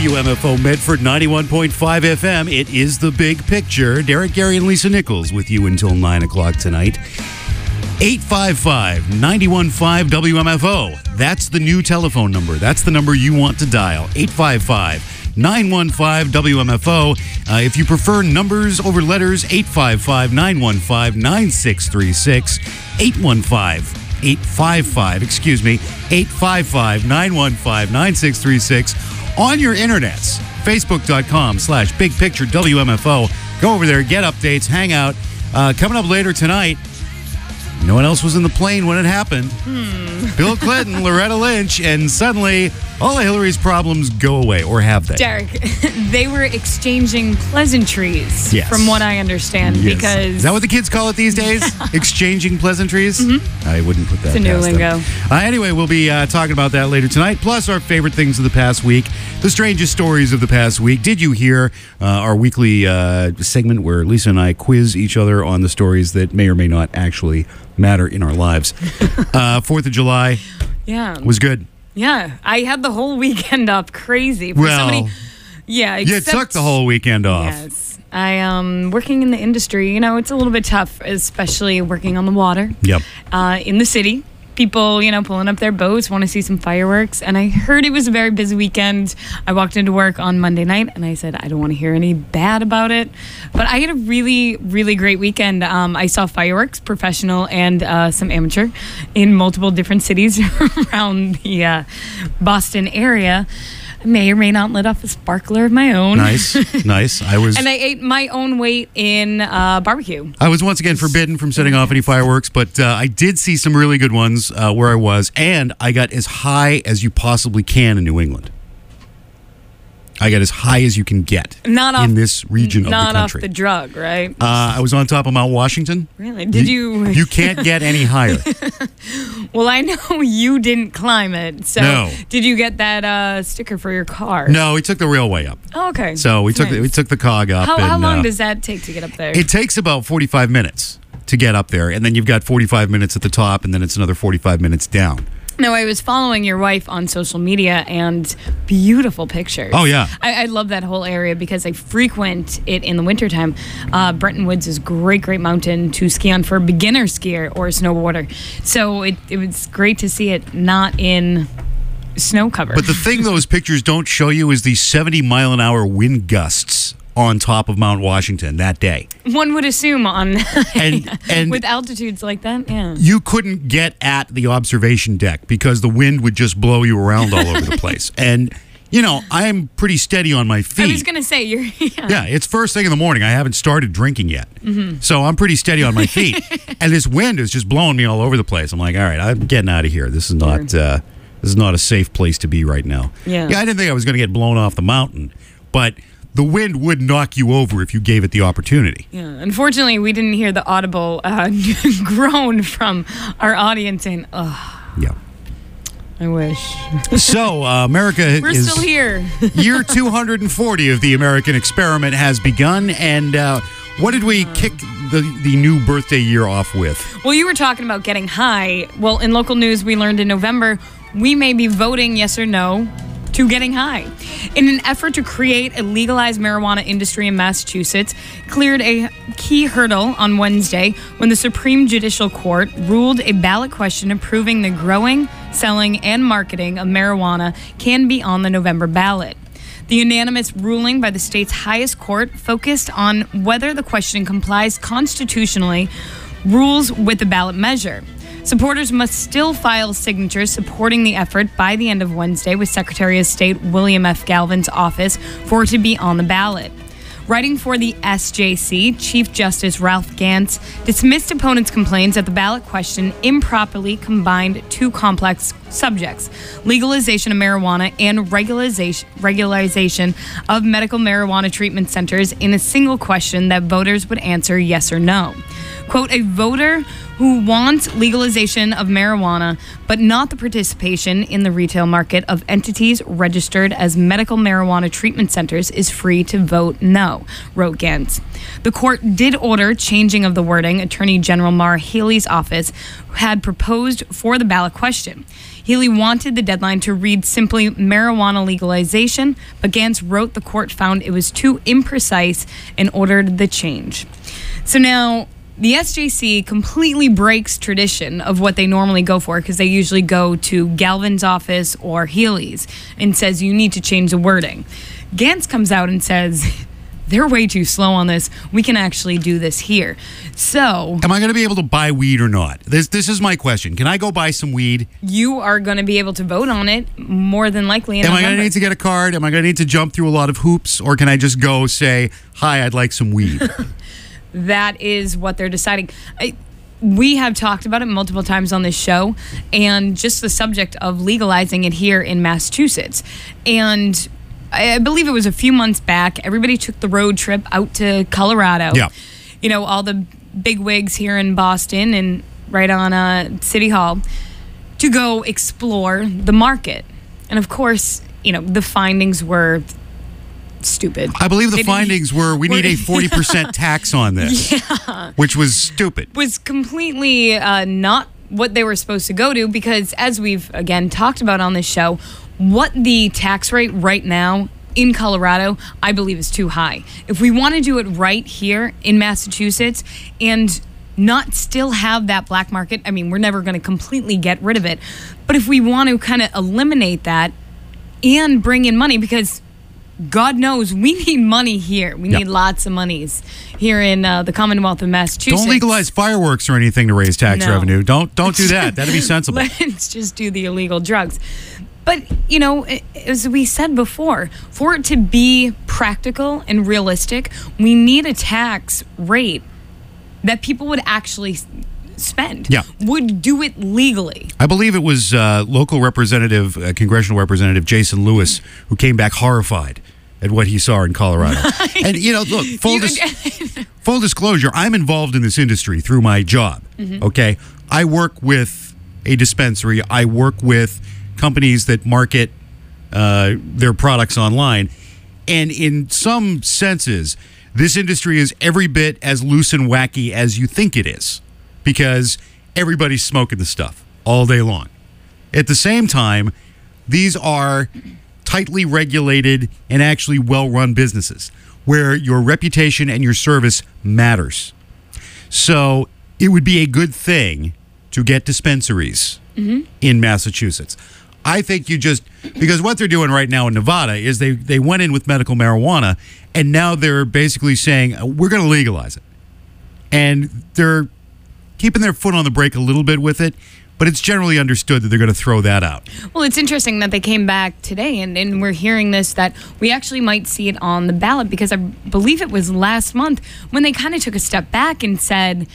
WMFO Medford 91.5 FM. It is The Big Picture. Derek, Gary, and Lisa Nichols with you until 9 o'clock tonight. 855-915 WMFO. That's the new telephone number. That's the number you want to dial. 855-915 WMFO. If you prefer numbers over letters, 855-915-9636. 855-915-9636. On your internets, facebook.com/Big Picture WMFO. Go over there, get updates, hang out. Coming up later tonight, no one else was in the plane when it happened. Bill Clinton, Loretta Lynch, and suddenly all of Hillary's problems go away, or have they? Derek, they were exchanging pleasantries, yes, from what I understand. Yes. Because is that what the kids call it these days? Exchanging pleasantries? Mm-hmm. I wouldn't put that past them. It's a new lingo. Anyway, we'll be talking about that later tonight, plus our favorite things of the past week, the strangest stories of the past week. Did you hear our weekly segment where Lisa and I quiz each other on the stories that may or may not actually matter in our lives? 4th of July was good. Yeah, I had the whole weekend off crazy. You took the whole weekend off. Yes. I working in the industry, you know, it's a little bit tough, especially working on the water. Yep. In the city. People, you know, pulling up their boats, want to see some fireworks. And I heard it was a very busy weekend. I walked into work on Monday night and I said, I don't want to hear any bad about it. But I had a really, really great weekend. I saw fireworks, professional and some amateur, in multiple different cities around the Boston area. I may or may not let off a sparkler of my own. Nice. And I ate my own weight in barbecue. I was once again forbidden from setting off any fireworks, but I did see some really good ones where I was, and I got as high as you possibly can in New England. I got as high as you can get in this region of the country. Not off the drug, right? I was on top of Mount Washington. Really? Did you? You can't get any higher. Well, I know you didn't climb it. So no. Did you get that sticker for your car? No, we took the railway up. Oh, okay. So we took the cog up. How long does that take to get up there? It takes about 45 minutes to get up there, and then you've got 45 minutes at the top, and then it's another 45 minutes down. No, I was following your wife on social media, and beautiful pictures. Oh, yeah. I love that whole area because I frequent it in the wintertime. Bretton Woods is a great, great mountain to ski on for a beginner skier or a snowboarder. So it was great to see it not in snow cover. But the thing those pictures don't show you is the 70-mile-an-hour wind gusts on top of Mount Washington that day. One would assume and with altitudes like that, yeah. You couldn't get at the observation deck because the wind would just blow you around all over the place. And, you know, I'm pretty steady on my feet. I was going to say, you're... Yeah, it's first thing in the morning. I haven't started drinking yet. Mm-hmm. So I'm pretty steady on my feet. And this wind is just blowing me all over the place. I'm like, all right, I'm getting out of here. This is not a safe place to be right now. Yeah, I didn't think I was going to get blown off the mountain, but the wind would knock you over if you gave it the opportunity. Yeah, unfortunately, we didn't hear the audible groan from our audience saying, ugh. Yeah. I wish. So, America We're still here. Year 240 of the American experiment has begun, and what did we kick the new birthday year off with? Well, you were talking about getting high. Well, in local news, we learned in November we may be voting yes or no to getting high. In an effort to create a legalized marijuana industry in Massachusetts, cleared a key hurdle on Wednesday when the Supreme Judicial Court ruled a ballot question approving the growing, selling, and marketing of marijuana can be on the November ballot. The unanimous ruling by the state's highest court focused on whether the question complies constitutionally rules with the ballot measure. Supporters must still file signatures supporting the effort by the end of Wednesday with Secretary of State William F. Galvin's office for it to be on the ballot. Writing for the SJC, Chief Justice Ralph Gantz dismissed opponents' complaints that the ballot question improperly combined two complex subjects, legalization of marijuana and regularization of medical marijuana treatment centers in a single question that voters would answer yes or no. Quote, a voter who wants legalization of marijuana, but not the participation in the retail market of entities registered as medical marijuana treatment centers is free to vote no, wrote Gantz. The court did order changing of the wording Attorney General Maura Healey's office had proposed for the ballot question. Healey wanted the deadline to read simply marijuana legalization, but Gantz wrote the court found it was too imprecise and ordered the change. So now the SJC completely breaks tradition of what they normally go for, because they usually go to Galvin's office or Healey's and says you need to change the wording. Gantz comes out and says they're way too slow on this. We can actually do this here. So, am I going to be able to buy weed or not? This is my question. Can I go buy some weed? You are going to be able to vote on it more than likely in Am I November. going to need to get a card? Am I going to need to jump through a lot of hoops? Or can I just go say, hi, I'd like some weed? That is what they're deciding. We have talked about it multiple times on this show, and just the subject of legalizing it here in Massachusetts. And I believe it was a few months back, everybody took the road trip out to Colorado. Yeah. You know, all the big wigs here in Boston and right on City Hall to go explore the market. And of course, you know, the findings were stupid. I believe the findings were we need a 40% tax on this, which was stupid. Was completely not what they were supposed to go to, because as we've, again, talked about on this show, what the tax rate right now in Colorado, I believe, is too high. If we want to do it right here in Massachusetts and not still have that black market, I mean, we're never going to completely get rid of it. But if we want to kind of eliminate that and bring in money, because God knows we need money here. We need lots of monies here in the Commonwealth of Massachusetts. Don't legalize fireworks or anything to raise tax revenue. Don't do that. That'd be sensible. Let's just do the illegal drugs. But, you know, as we said before, for it to be practical and realistic, we need a tax rate that people would actually spend, would do it legally. I believe it was local representative, congressional representative Jason Lewis, who came back horrified at what he saw in Colorado. And, you know, look, full disclosure, I'm involved in this industry through my job, okay? I work with a dispensary. I work with companies that market their products online. And in some senses, this industry is every bit as loose and wacky as you think it is, because everybody's smoking the stuff all day long. At the same time, these are tightly regulated and actually well-run businesses where your reputation and your service matters. So it would be a good thing to get dispensaries in Massachusetts. I think because what they're doing right now in Nevada is they went in with medical marijuana, and now they're basically saying, we're going to legalize it. And they're keeping their foot on the brake a little bit with it, but it's generally understood that they're going to throw that out. Well, it's interesting that they came back today, and we're hearing this, that we actually might see it on the ballot, because I believe it was last month when they kind of took a step back and said,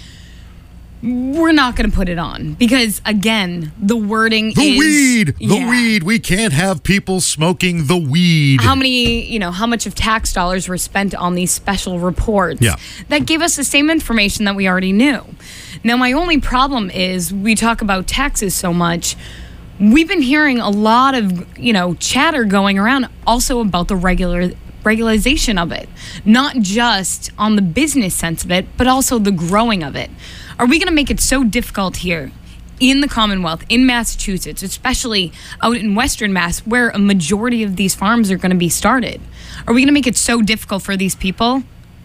we're not going to put it on, because, again, the wording is... The weed! We can't have people smoking the weed. How much of tax dollars were spent on these special reports that gave us the same information that we already knew. Now, my only problem is we talk about taxes so much. We've been hearing a lot of, chatter going around also about the regularization of it, not just on the business sense of it, but also the growing of it. Are we going to make it so difficult here in the Commonwealth, in Massachusetts, especially out in Western Mass, where a majority of these farms are going to be started? Are we going to make it so difficult for these people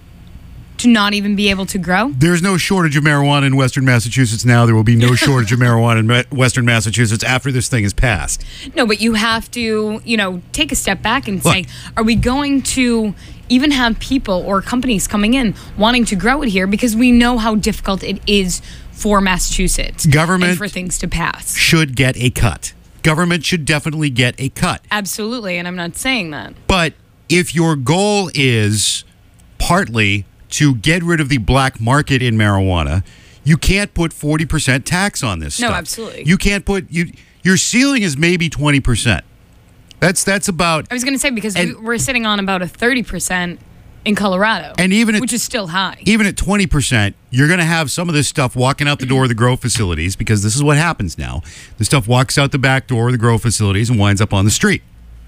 to not even be able to grow? There's no shortage of marijuana in Western Massachusetts now. There will be no shortage of marijuana in Western Massachusetts after this thing is passed. No, but you have to, take a step back and say, are we going to even have people or companies coming in wanting to grow it here, because we know how difficult it is for Massachusetts government and for things to pass? Should get a cut. Government should definitely get a cut. Absolutely, and I'm not saying that. But if your goal is partly to get rid of the black market in marijuana, you can't put 40% tax on this stuff. No, absolutely. You can't put... Your ceiling is maybe 20%. That's about... I was going to say, because we're sitting on about a 30% in Colorado. And even which is still high. Even at 20%, you're going to have some of this stuff walking out the door of the grow facilities, because this is what happens now. The stuff walks out the back door of the grow facilities and winds up on the street.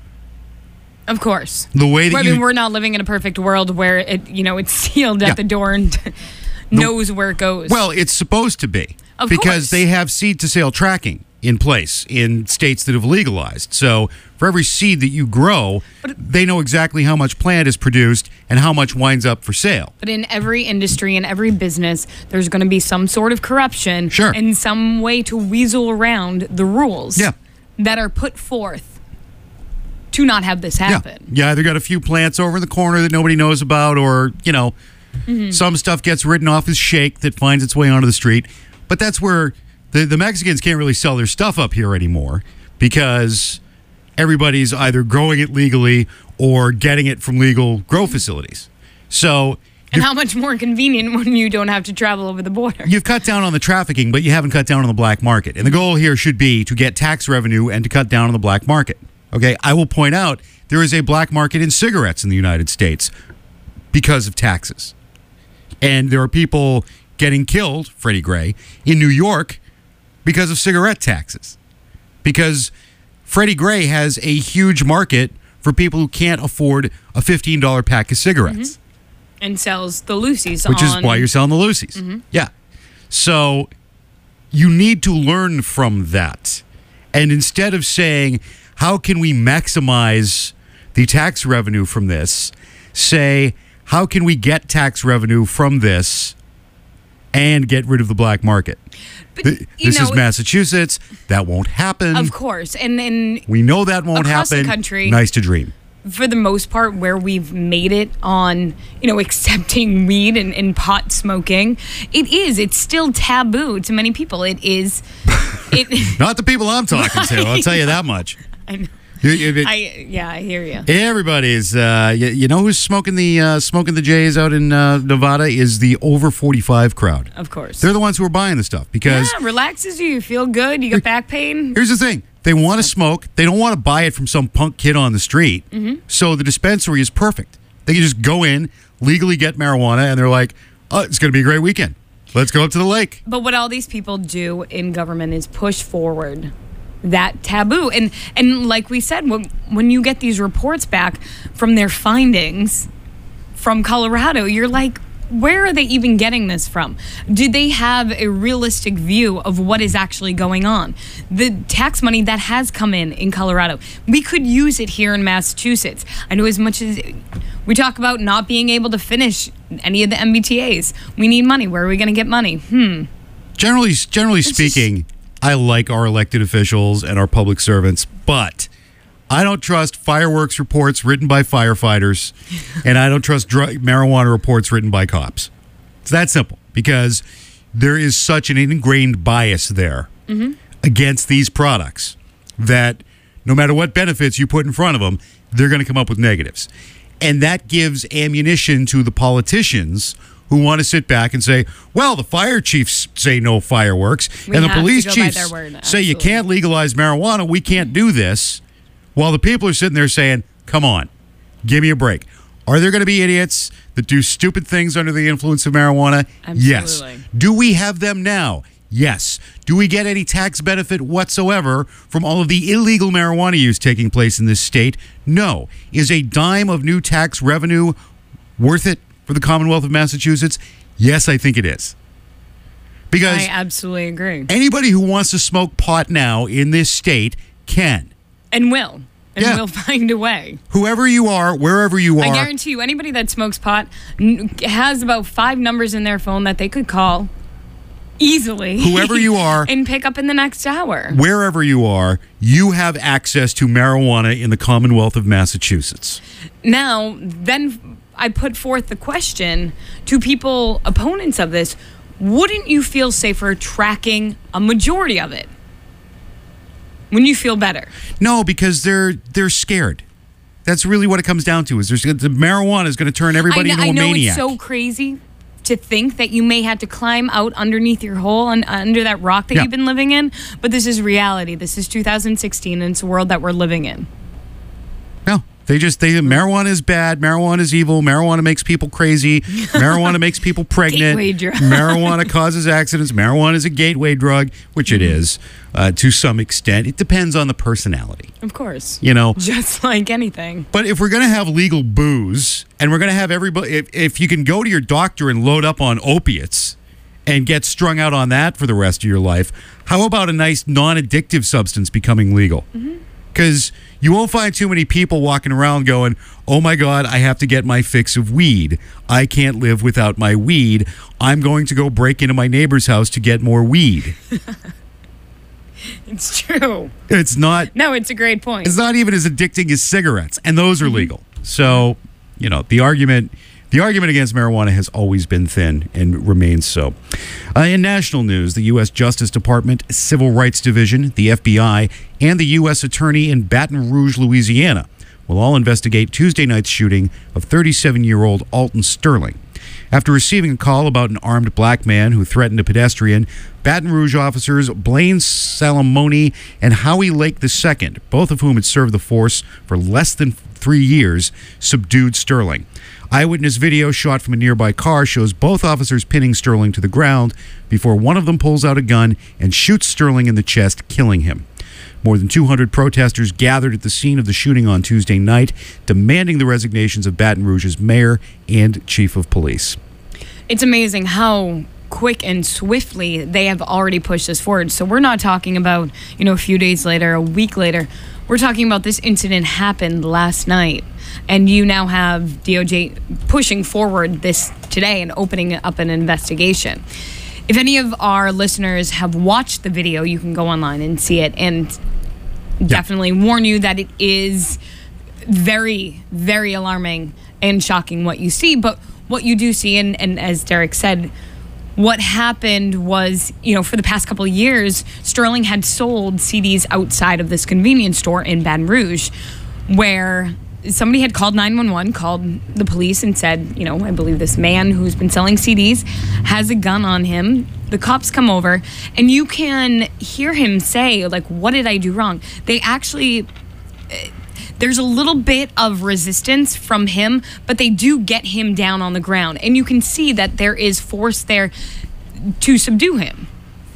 Of course. The way that we're not living in a perfect world where it's sealed at the door and knows where it goes. Well, it's supposed to be. Of because course. they have seed to sale tracking in place in states that have legalized. So for every seed that you grow, they know exactly how much plant is produced and how much winds up for sale. But in every industry and every business, there's going to be some sort of corruption and some way to weasel around the rules that are put forth to not have this happen. Yeah, either got a few plants over in the corner that nobody knows about, or, some stuff gets written off as shake that finds its way onto the street. But that's where the Mexicans can't really sell their stuff up here anymore, because everybody's either growing it legally or getting it from legal grow facilities. So, and how much more convenient when you don't have to travel over the border. You've cut down on the trafficking, but you haven't cut down on the black market. And the goal here should be to get tax revenue and to cut down on the black market. Okay, I will point out there is a black market in cigarettes in the United States because of taxes. And there are people getting killed, Freddie Gray, in New York because of cigarette taxes. Because Freddie Gray has a huge market for people who can't afford a $15 pack of cigarettes. And sells the Lucy's Which is why you're selling the Lucy's. Yeah. So you need to learn from that. And instead of saying, how can we maximize the tax revenue from this, say, how can we get tax revenue from this and get rid of the black market? But, this is Massachusetts. That won't happen. Of course. And we know that won't across happen. The country, nice to dream. For the most part, where we've made it on, accepting weed and pot smoking, it's still taboo to many people. It is. Not the people I'm talking to, I'll tell you that much. I know. I hear you. Everybody's, you know who's smoking the J's out in Nevada is the over 45 crowd. Of course. They're the ones who are buying the stuff because relaxes you feel good, you get back pain. Here's the thing. They want to smoke. They don't want to buy it from some punk kid on the street. So the dispensary is perfect. They can just go in, legally get marijuana, and they're like, oh, it's going to be a great weekend. Let's go up to the lake. But what all these people do in government is push forward that taboo. And like we said, when you get these reports back from their findings from Colorado, you're like, where are they even getting this from? Do they have a realistic view of what is actually going on? The tax money that has come in Colorado, we could use it here in Massachusetts. I know as much as we talk about not being able to finish any of the MBTAs, we need money. Where are we going to get money? Generally speaking, I like our elected officials and our public servants, but I don't trust fireworks reports written by firefighters, and I don't trust marijuana reports written by cops. It's that simple, because there is such an ingrained bias there against these products that no matter what benefits you put in front of them, they're going to come up with negatives. And that gives ammunition to the politicians who want to sit back and say, well, the fire chiefs say no fireworks, and the police chiefs say you can't legalize marijuana, we can't do this. While the people are sitting there saying, come on, give me a break. Are there going to be idiots that do stupid things under the influence of marijuana? Absolutely. Yes. Do we have them now? Yes. Do we get any tax benefit whatsoever from all of the illegal marijuana use taking place in this state? No. Is a dime of new tax revenue worth it for the Commonwealth of Massachusetts? Yes, I think it is. Because I absolutely agree. Anybody who wants to smoke pot now in this state can. And will. And we'll find a way. Whoever you are, wherever you are. I guarantee you, anybody that smokes pot has about 5 numbers in their phone that they could call easily. Whoever you are. And pick up in the next hour. Wherever you are, you have access to marijuana in the Commonwealth of Massachusetts. Now, then I put forth the question to people, opponents of this, wouldn't you feel safer tracking a majority of it? When you feel better? No, because they're scared. That's really what it comes down to. Is the marijuana is going to turn everybody into a maniac. I know it's so crazy to think that you may have to climb out underneath your hole and under that rock that you've been living in, but this is reality. This is 2016, and it's a world that we're living in. No, Marijuana is bad. Marijuana is evil. Marijuana makes people crazy. Marijuana makes people pregnant. Gateway drug. Marijuana causes accidents. Marijuana is a gateway drug, which it is to some extent. It depends on the personality. Of course. Just like anything. But if we're going to have legal booze and we're going to have everybody, if you can go to your doctor and load up on opiates and get strung out on that for the rest of your life, how about a nice non-addictive substance becoming legal? Because you won't find too many people walking around going, oh my God, I have to get my fix of weed. I can't live without my weed. I'm going to go break into my neighbor's house to get more weed. It's true. It's not. No, it's a great point. It's not even as addicting as cigarettes, and those are legal. So, the argument against marijuana has always been thin and remains so. In national news, the U.S. Justice Department, Civil Rights Division, the FBI, and the U.S. Attorney in Baton Rouge, Louisiana, will all investigate Tuesday night's shooting of 37-year-old Alton Sterling. After receiving a call about an armed black man who threatened a pedestrian, Baton Rouge officers Blaine Salamone and Howie Lake II, both of whom had served the force for less than 3 years, subdued Sterling. Eyewitness video shot from a nearby car shows both officers pinning Sterling to the ground before one of them pulls out a gun and shoots Sterling in the chest, killing him. More than 200 protesters gathered at the scene of the shooting on Tuesday night, demanding the resignations of Baton Rouge's mayor and chief of police. It's amazing how quick and swiftly they have already pushed this forward. So we're not talking about, a few days later, a week later. We're talking about this incident happened last night. And you now have DOJ pushing forward this today and opening up an investigation. If any of our listeners have watched the video, you can go online and see it, and definitely warn you that it is very, very alarming and shocking what you see. But what you do see, and as Derek said, what happened was, for the past couple of years, Sterling had sold CDs outside of this convenience store in Baton Rouge, where somebody had called 911, called the police and said, I believe this man who's been selling CDs has a gun on him. The cops come over, and you can hear him say, what did I do wrong? They actually, there's a little bit of resistance from him, but they do get him down on the ground. And you can see that there is force there to subdue him.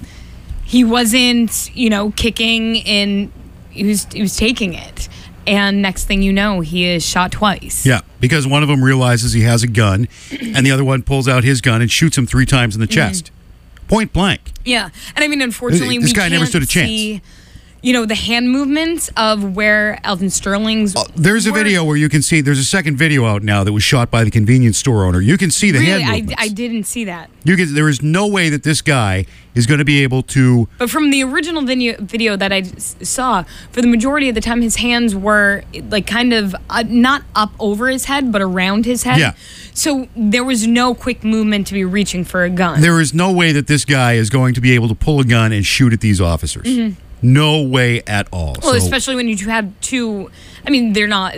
He wasn't, kicking in, he was taking it. And next thing you know, he is shot twice. Yeah, because one of them realizes he has a gun, and the other one pulls out his gun and shoots him 3 times in the chest. Point blank. Yeah. And I mean, unfortunately, this guy we never can't stood a chance. see, the hand movements of where Alton Sterling's... there's a video where you can see, there's a second video out now that was shot by the convenience store owner. You can see the hand movements. I didn't see that. There is no way that this guy is going to be able to... But from the original video that I saw, for the majority of the time, his hands were kind of not up over his head, but around his head. Yeah. So there was no quick movement to be reaching for a gun. There is no way that this guy is going to be able to pull a gun and shoot at these officers. No way at all. Well, especially when you have two, they're not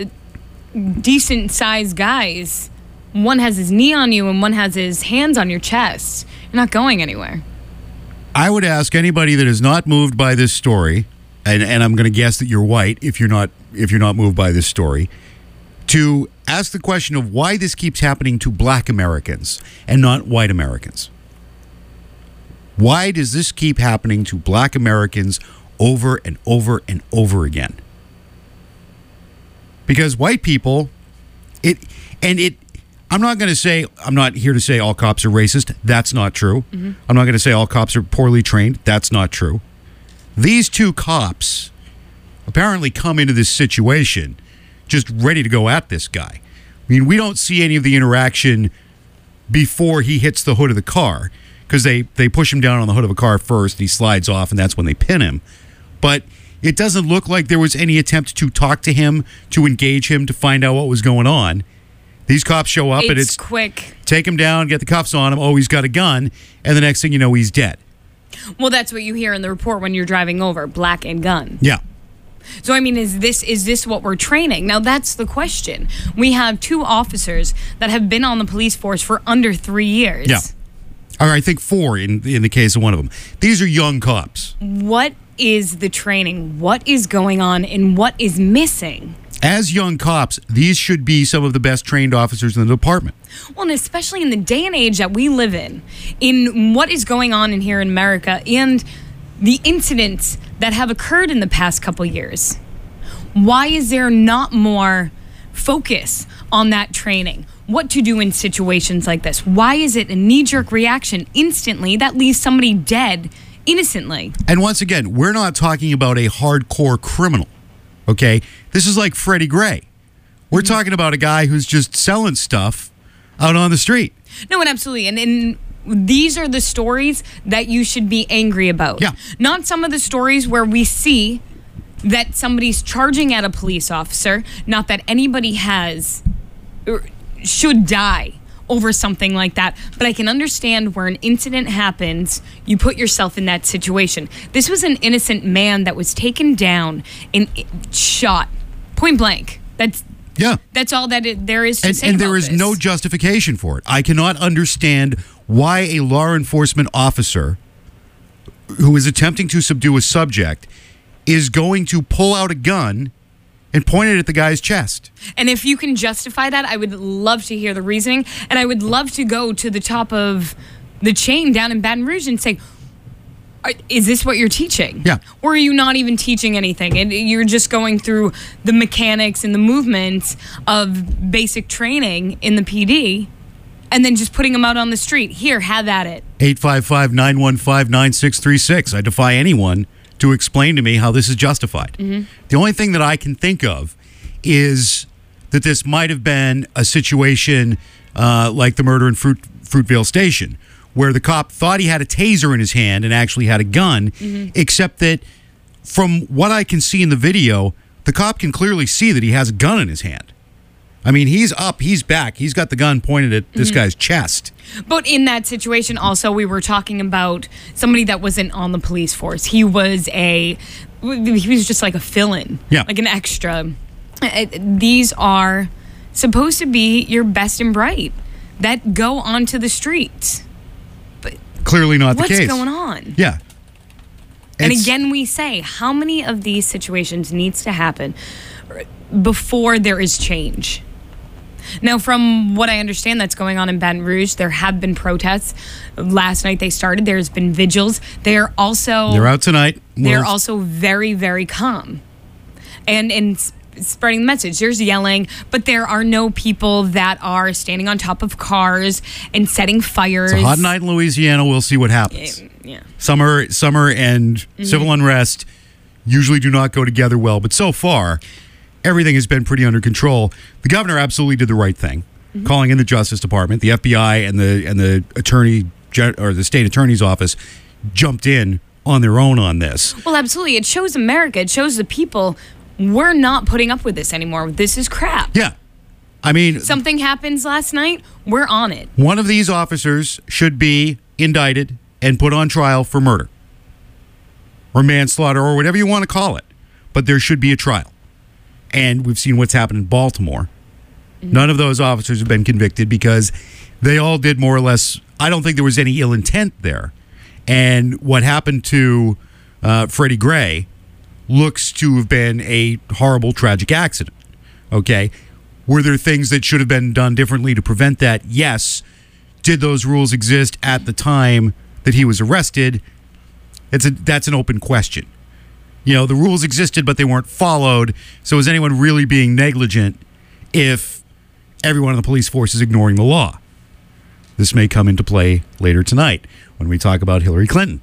decent-sized guys. One has his knee on you and one has his hands on your chest. You're not going anywhere. I would ask anybody that is not moved by this story, and I'm going to guess that you're white if you're not moved by this story, to ask the question of why this keeps happening to black Americans and not white Americans. Why does this keep happening to black Americans over and over and over again? Because white people, I'm not here to say all cops are racist. That's not true. I'm not going to say all cops are poorly trained. That's not true. These 2 cops apparently come into this situation just ready to go at this guy. We don't see any of the interaction before he hits the hood of the car, because they push him down on the hood of a car first, he slides off, and that's when they pin him. But it doesn't look like there was any attempt to talk to him, to engage him, to find out what was going on. These cops show up, and it's quick. Take him down, get the cuffs on him. Oh, he's got a gun. And the next thing you know, he's dead. Well, that's what you hear in the report when you're driving over, black and gun. Yeah. So, is this what we're training? Now, that's the question. We have 2 officers that have been on the police force for under 3 years. Yeah. Or I think 4 in the case of one of them. These are young cops. What is the training? What is going on, and what is missing? As young cops, these should be some of the best trained officers in the department. Well, and especially in the day and age that we live in what is going on in here in America and the incidents that have occurred in the past couple years. Why is there not more focus on that training? What to do in situations like this? Why is it a knee-jerk reaction instantly that leaves somebody dead innocently? And once again, we're not talking about a hardcore criminal, okay? This is like Freddie Gray. We're talking about a guy who's just selling stuff out on the street. No, and absolutely. And these are the stories that you should be angry about. Yeah. Not some of the stories where we see that somebody's charging at a police officer, not that anybody has or should die over something like that. But I can understand where an incident happens, you put yourself in that situation. This was an innocent man that was taken down and shot point blank. That's all that there is to say. And about there is this. no justification for it. I cannot understand why a law enforcement officer who is attempting to subdue a subject is going to pull out a gun and point it at the guy's chest. And if you can justify that, I would love to hear the reasoning. And I would love to go to the top of the chain down in Baton Rouge and say, is this what you're teaching? Yeah. Or are you not even teaching anything? And you're just going through the mechanics and the movements of basic training in the PD and then just putting them out on the street. Here, have at it. 855-915-9636. I defy anyone to explain to me how this is justified. The only thing that I can think of is that this might have been a situation like the murder in Fruitvale Station, where the cop thought he had a taser in his hand and actually had a gun, except that from what I can see in the video, the cop can clearly see that he has a gun in his hand. I mean, he's up, he's back, he's got the gun pointed at this guy's chest. But in that situation, also, we were talking about somebody that wasn't on the police force. He was just like a fill-in, like an extra. These are supposed to be your best and bright that go onto the streets. But clearly not the case. What's going on? Yeah. And again, we say, how many of these situations needs to happen before there is change? Now, from what I understand that's going on in Baton Rouge, there have been protests. Last night they started. There's been vigils. They're out tonight. They're also very, very calm. And spreading the message. There's yelling, but there are no people that are standing on top of cars and setting fires. It's a hot night in Louisiana. We'll see what happens. Yeah. Summer and civil unrest usually do not go together well, but so far, everything has been pretty under control. The governor absolutely did the right thing, calling in the Justice Department. The FBI and the attorney or the state attorney's office jumped in on their own on this. Well, absolutely. It shows America. It shows the people we're not putting up with this anymore. This is crap. Yeah. I mean, something happens last night, we're on it. One of these officers should be indicted and put on trial for murder or manslaughter or whatever you want to call it. But there should be a trial. And we've seen what's happened in Baltimore. None of those officers have been convicted because they all did more or less. I don't think there was any ill intent there. And what happened to Freddie Gray looks to have been a horrible, tragic accident. Okay? Were there things that should have been done differently to prevent that? Yes. Did those rules exist at the time that he was arrested? That's an open question. You know, the rules existed, but they weren't followed. So is anyone really being negligent if everyone in the police force is ignoring the law? This may come into play later tonight when we talk about Hillary Clinton.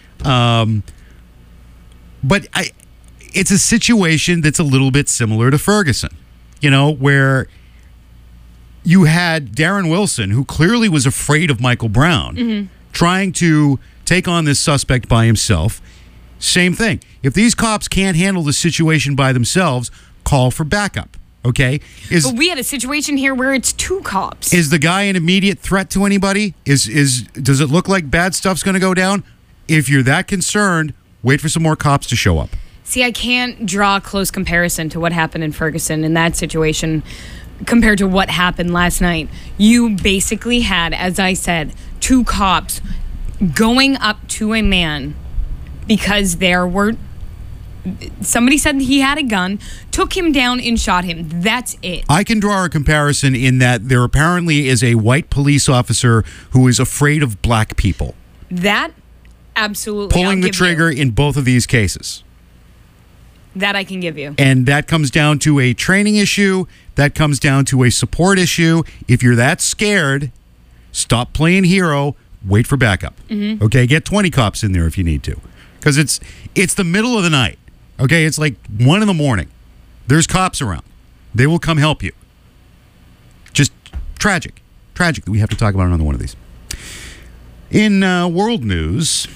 But it's a situation that's a little bit similar to Ferguson, you know, where you had Darren Wilson, who clearly was afraid of Michael Brown, trying to take on this suspect by himself. Same thing. If these cops can't handle the situation by themselves, call for backup, okay? But we had a situation here where it's two cops. Is the guy an immediate threat to anybody? Does it look like bad stuff's going to go down? If you're that concerned, wait for some more cops to show up. See, I can't draw a close comparison to what happened in Ferguson in that situation compared to what happened last night. You basically had, as I said, two cops going up to a man because there were somebody said he had a gun, took him down and shot him. That's it. I can draw a comparison in that there apparently is a white police officer who is afraid of black people. That, absolutely. Pulling the trigger in both of these cases. That I can give you. And that comes down to a training issue. That comes down to a support issue. If you're that scared, stop playing hero. Wait for backup. Okay, get 20 cops in there if you need to. Because it's the middle of the night. Okay, it's like 1 a.m. There's cops around. They will come help you. Just tragic. Tragic that we have to talk about another one of these. In world news,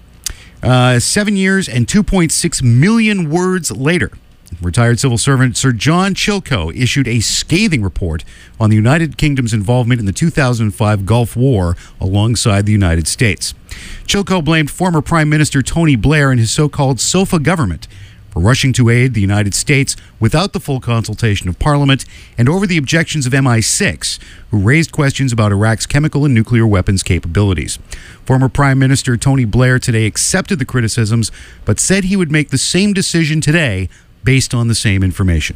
7 years and 2.6 million words later, retired civil servant Sir John Chilcot issued a scathing report on the United Kingdom's involvement in the 2005 Gulf War alongside the United States. Chilcot blamed former Prime Minister Tony Blair and his so-called SOFA government for rushing to aid the United States without the full consultation of Parliament and over the objections of MI6, who raised questions about Iraq's chemical and nuclear weapons capabilities. Former Prime Minister Tony Blair today accepted the criticisms, but said he would make the same decision today based on the same information.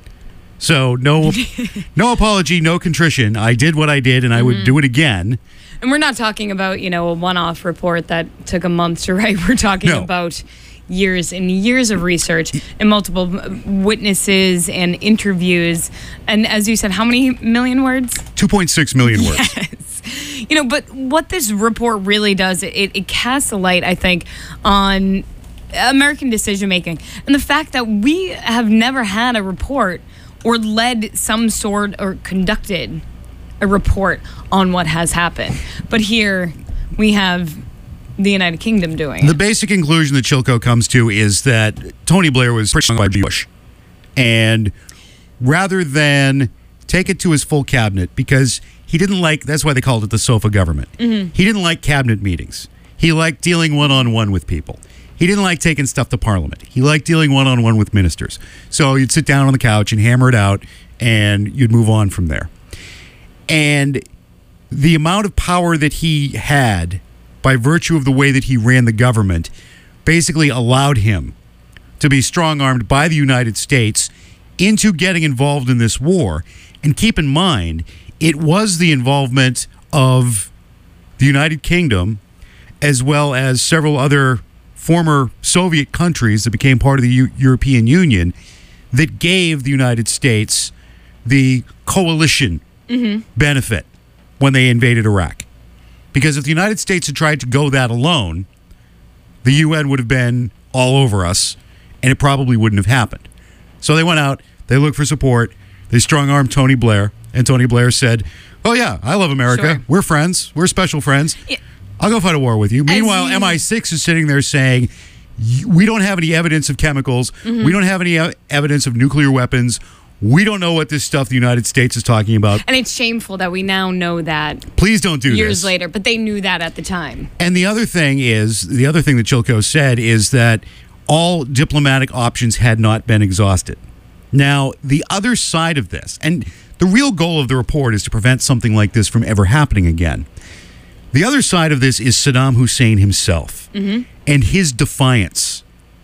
So no apology, no contrition. I did what I did, and I would do it again. And we're not talking about, a one-off report that took a month to write. We're talking about years and years of research and multiple witnesses and interviews. And as you said, how many million words? 2.6 million words. Yes. But what this report really does, it casts a light, I think, on American decision-making. And the fact that we have never had a report or led some sort or conducted a report on what has happened. But here we have the United Kingdom doing The it. basic conclusion that Chilcot comes to is that Tony Blair was pushed by Bush. And rather than take it to his full cabinet, because he didn't like, that's why they called it the SOFA government. He didn't like cabinet meetings. He liked dealing one-on-one with people. He didn't like taking stuff to Parliament. He liked dealing one-on-one with ministers. So you'd sit down on the couch and hammer it out, and you'd move on from there. And the amount of power that he had by virtue of the way that he ran the government basically allowed him to be strong-armed by the United States into getting involved in this war. And keep in mind, it was the involvement of the United Kingdom as well as several other former Soviet countries that became part of the European Union that gave the United States the coalition benefit when they invaded Iraq. Because if the United States had tried to go that alone, the UN would have been all over us, and it probably wouldn't have happened. So they went out, they looked for support, they strong-armed Tony Blair, and Tony Blair said, oh yeah, I love America. Sure. We're friends. We're special friends. Yeah. I'll go fight a war with you. Meanwhile, MI6 is sitting there saying, we don't have any evidence of chemicals. We don't have any evidence of nuclear weapons. We don't know what this stuff the United States is talking about. And it's shameful that we now know that Please don't do years this. later, but they knew that at the time. And the other thing that Chilcot said is that all diplomatic options had not been exhausted. Now, the other side of this, and the real goal of the report is to prevent something like this from ever happening again. The other side of this is Saddam Hussein himself and his defiance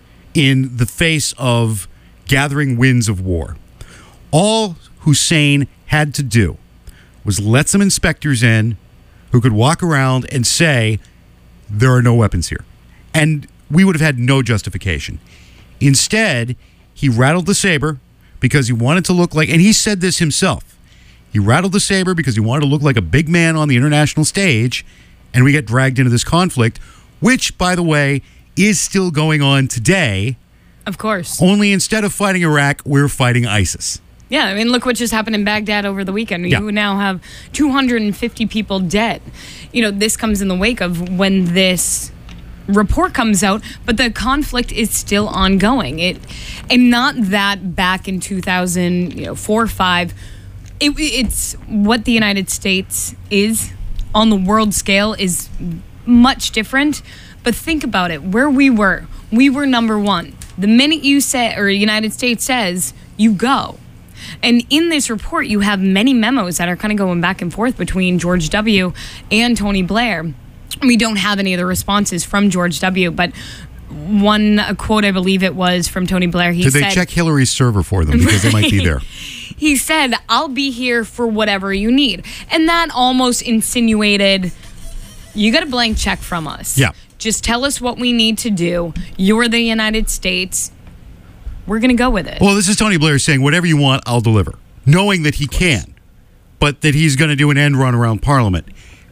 in the face of gathering winds of war. All Hussein had to do was let some inspectors in who could walk around and say, there are no weapons here. And we would have had no justification. Instead, he rattled the saber because he wanted to look like, and he said this himself, he rattled the saber because he wanted to look like a big man on the international stage, and we get dragged into this conflict, which, by the way, is still going on today. Of course. Only instead of fighting Iraq, we're fighting ISIS. Yeah, I mean, look what just happened in Baghdad over the weekend. You now have 250 people dead. This comes in the wake of when this report comes out, but the conflict is still ongoing. And not that back in 2004 or 5, it's what the United States is on the world scale is much different. But think about it, where we were number one. The minute you say, or United States says, you go. And in this report, you have many memos that are kind of going back and forth between George W. and Tony Blair. We don't have any of the responses from George W., but one quote, I believe it was from Tony Blair. He Did said, they check Hillary's server for them because they might be there? He said, I'll be here for whatever you need. And that almost insinuated, you got a blank check from us. Yeah. Just tell us what we need to do. You're the United States. We're going to go with it. Well, this is Tony Blair saying, whatever you want, I'll deliver. Knowing that he can, but that he's going to do an end run around Parliament.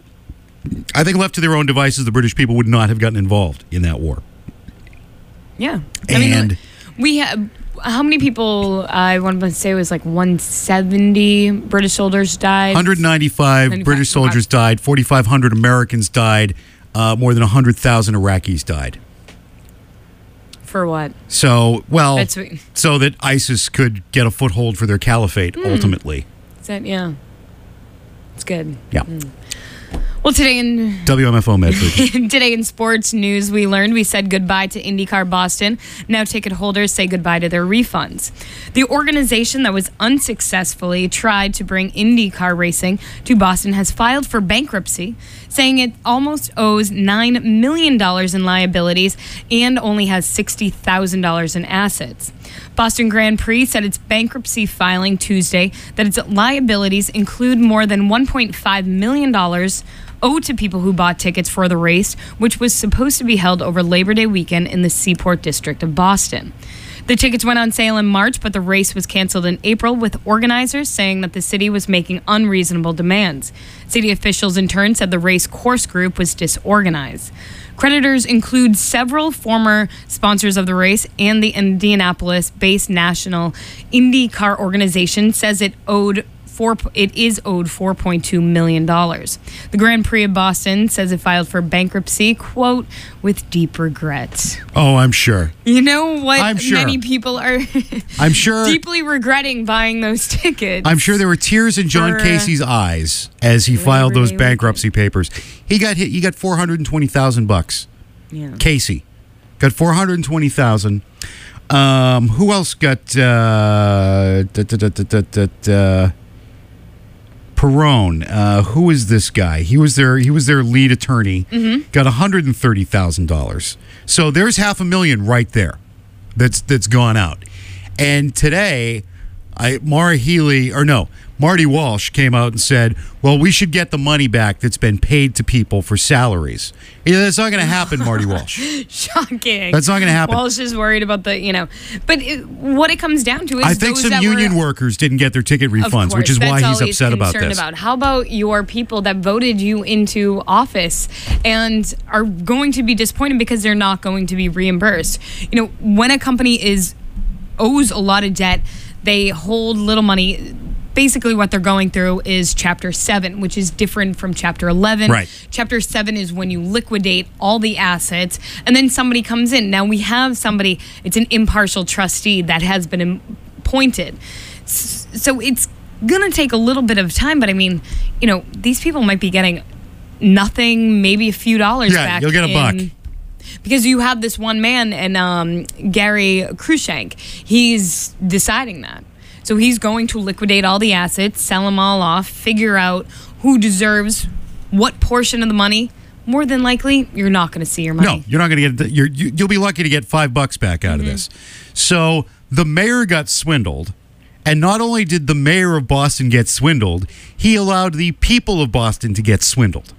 I think left to their own devices, the British people would not have gotten involved in that war. Yeah. And we have, how many people, I want to say it was like 170 British soldiers died? 195 British soldiers died, 4,500 Americans died, more than 100,000 Iraqis died. For what? So, well, That's sweet. so that ISIS could get a foothold for their caliphate, ultimately. Is that, yeah. It's good. Yeah. Well, today in WMFO Medford. today in sports news, we said goodbye to IndyCar Boston. Now ticket holders say goodbye to their refunds. The organization that was unsuccessfully tried to bring IndyCar racing to Boston has filed for bankruptcy, saying it almost owes $9 million in liabilities and only has $60,000 in assets. Boston Grand Prix said its bankruptcy filing Tuesday that its liabilities include more than $1.5 million owed to people who bought tickets for the race, which was supposed to be held over Labor Day weekend in the Seaport District of Boston. The tickets went on sale in March, but the race was canceled in April, with organizers saying that the city was making unreasonable demands. City officials in turn said the race course group was disorganized. Creditors include several former sponsors of the race, and the Indianapolis-based National IndyCar organization says it is owed $4.2 million. The Grand Prix of Boston says it filed for bankruptcy, quote, with deep regret. Oh, I'm sure. You know what? I'm sure. Many people are I'm sure deeply regretting buying those tickets. I'm sure there were tears in John For- Casey's eyes as he filed those bankruptcy papers. He got hit. He got $420,000. Yeah. Casey got $420,000. Who else got Perone? Who is this guy? He was their lead attorney. Got $130,000. So there's $500,000 right there. That's gone out. And today, Marty Walsh came out and said, well, we should get the money back that's been paid to people for salaries. Yeah, that's not going to happen, Marty Walsh. Shocking. That's not going to happen. Walsh is worried about but what it comes down to is I think those some that union were, workers didn't get their ticket of refunds, course, which is why that's he's all upset about concerned this. How about your people that voted you into office and are going to be disappointed because they're not going to be reimbursed? You know, when a company owes a lot of debt, they hold little money. Basically, what they're going through is Chapter 7, which is different from Chapter 11. Right. Chapter 7 is when you liquidate all the assets, and then somebody comes in. Now, we have somebody, it's an impartial trustee that has been appointed. So it's going to take a little bit of time, but I mean, you know, these people might be getting nothing, maybe a few dollars back. Yeah, you'll get a buck. Because you have this one man, and Gary Krushank, he's deciding that. So he's going to liquidate all the assets, sell them all off, figure out who deserves what portion of the money. More than likely, you're not going to see your money. No, you're not going to get. You'll be lucky to get $5 back out of this. So the mayor got swindled, and not only did the mayor of Boston get swindled, he allowed the people of Boston to get swindled.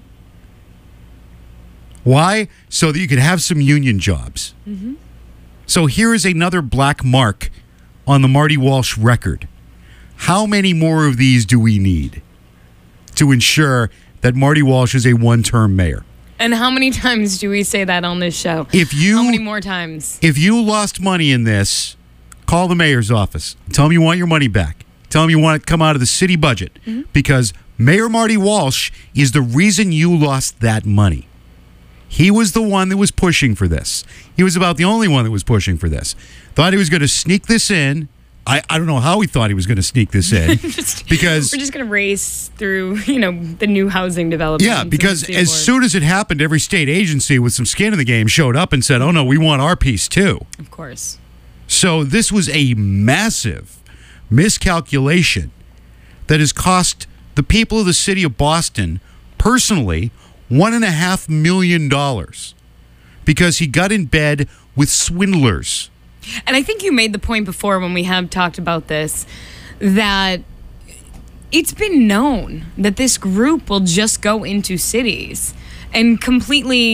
Why? So that you could have some union jobs. So here is another black mark on the Marty Walsh record. How many more of these do we need to ensure that Marty Walsh is a one-term mayor? And how many times do we say that on this show? How many more times? If you lost money in this, call the mayor's office. Tell them you want your money back. Tell them you want it to come out of the city budget. Because Mayor Marty Walsh is the reason you lost that money. He was the one that was pushing for this. He was about the only one that was pushing for this. Thought he was going to sneak this in. I don't know how he thought he was going to sneak this in. Because we're just going to race through, the new housing development. Yeah, because as soon as it happened, every state agency with some skin in the game showed up and said, oh, no, we want our piece too. Of course. So this was a massive miscalculation that has cost the people of the city of Boston personally $1.5 million because he got in bed with swindlers. And I think you made the point before when we have talked about this that it's been known that this group will just go into cities and completely,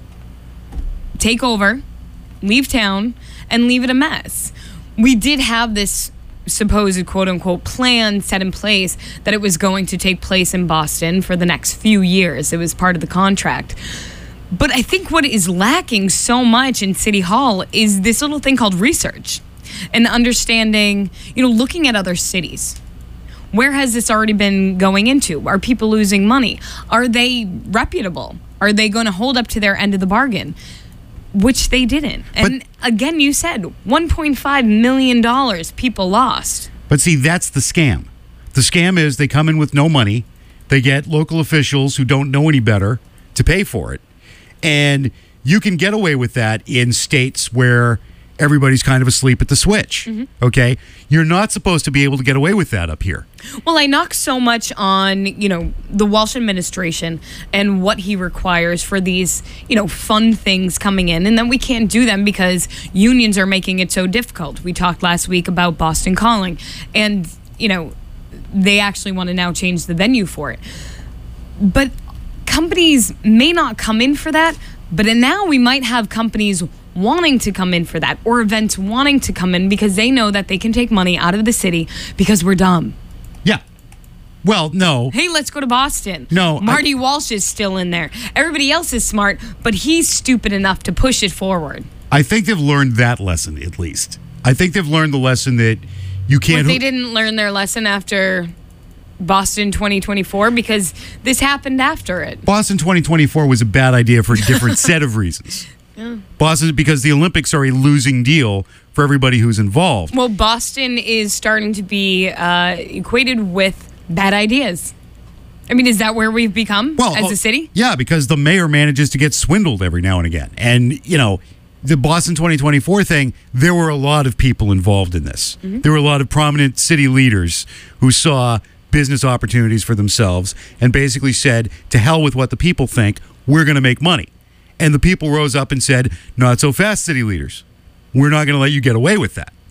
take over, leave town, and leave it a mess. We did have this supposed quote-unquote plan set in place that it was going to take place in Boston for the next few years. It was part of the contract. But I think what is lacking so much in City Hall is this little thing called research and understanding, looking at other cities. Where has this already been going into? Are people losing money? Are they reputable? Are they going to hold up to their end of the bargain? Which they didn't. And again, you said $1.5 million people lost. But see, that's the scam. The scam is they come in with no money. They get local officials who don't know any better to pay for it. And you can get away with that in states where everybody's kind of asleep at the switch. Okay? You're not supposed to be able to get away with that up here. Well, I knock so much on, the Walsh administration and what he requires for these, fun things coming in. And then we can't do them because unions are making it so difficult. We talked last week about Boston Calling. And, they actually want to now change the venue for it. But companies may not come in for that, but now we might have companies wanting to come in for that, or events wanting to come in because they know that they can take money out of the city because we're dumb. Yeah. Well, no. Hey, let's go to Boston. No. Marty Walsh is still in there. Everybody else is smart, but he's stupid enough to push it forward. I think they've learned that lesson, at least. I think they've learned the lesson that you can't... But they didn't learn their lesson after Boston 2024 because this happened after it. Boston 2024 was a bad idea for a different set of reasons. Yeah. Boston, because the Olympics are a losing deal for everybody who's involved. Well, Boston is starting to be equated with bad ideas. I mean, is that where we've become as a city? Yeah, because the mayor manages to get swindled every now and again. And, the Boston 2024 thing, there were a lot of people involved in this. There were a lot of prominent city leaders who saw business opportunities for themselves and basically said, to hell with what the people think, we're going to make money. And the people rose up and said, not so fast, city leaders. We're not going to let you get away with that.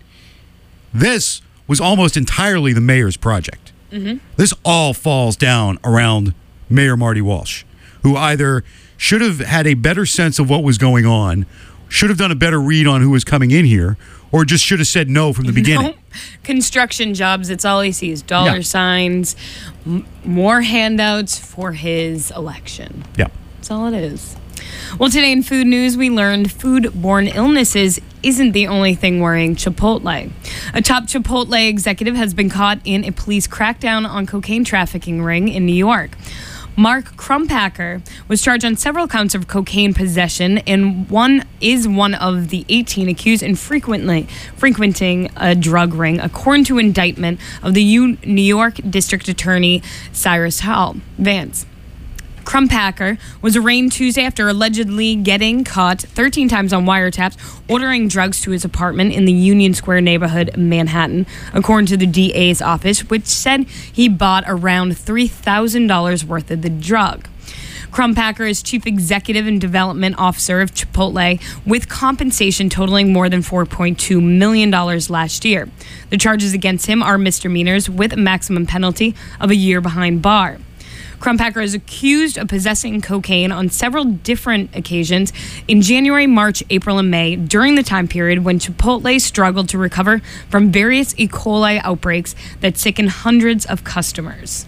This was almost entirely the mayor's project. This all falls down around Mayor Marty Walsh, who either should have had a better sense of what was going on, should have done a better read on who was coming in here, or just should have said no from the beginning. Construction jobs, it's all he sees. Dollar signs, more handouts for his election. Yeah. That's all it is. Well, today in food news, we learned foodborne illnesses isn't the only thing worrying Chipotle. A top Chipotle executive has been caught in a police crackdown on cocaine trafficking ring in New York. Mark Crumpacker was charged on several counts of cocaine possession and one of the 18 accused in frequenting a drug ring, according to indictment of the New York District Attorney Cyrus Vance. Crumpacker was arraigned Tuesday after allegedly getting caught 13 times on wiretaps ordering drugs to his apartment in the Union Square neighborhood, Manhattan, according to the DA's office, which said he bought around $3,000 worth of the drug. Crumpacker is chief executive and development officer of Chipotle, with compensation totaling more than $4.2 million last year. The charges against him are misdemeanors with a maximum penalty of a year behind bar. Crumpacker is accused of possessing cocaine on several different occasions in January, March, April, and May, during the time period when Chipotle struggled to recover from various E. coli outbreaks that sickened hundreds of customers.